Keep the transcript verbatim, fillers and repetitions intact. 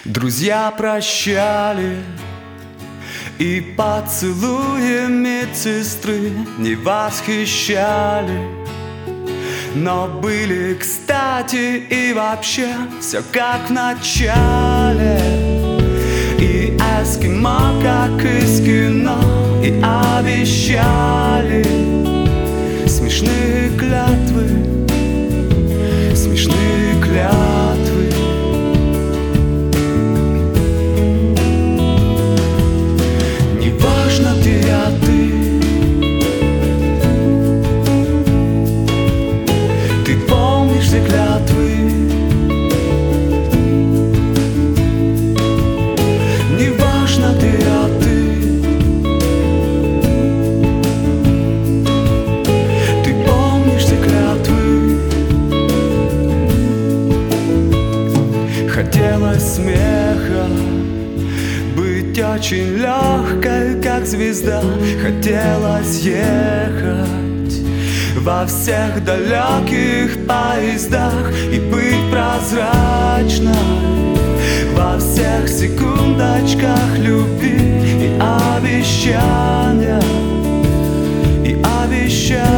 Друзья прощали, и поцелуи медсестры не восхищали, но были кстати и вообще все как в начале. И эскимо, как из кино, и обещали смешные клятвы, смешные клятвы. Неважно, где я, ты, ты помнишь все клятвы. Неважно, где я, ты, ты помнишь все клятвы. Хотелось смеха, быть очень легкой, как звезда. Хотелось ехать во всех далеких поездах и быть прозрачной во всех секундочках любви и обещания, и обещания.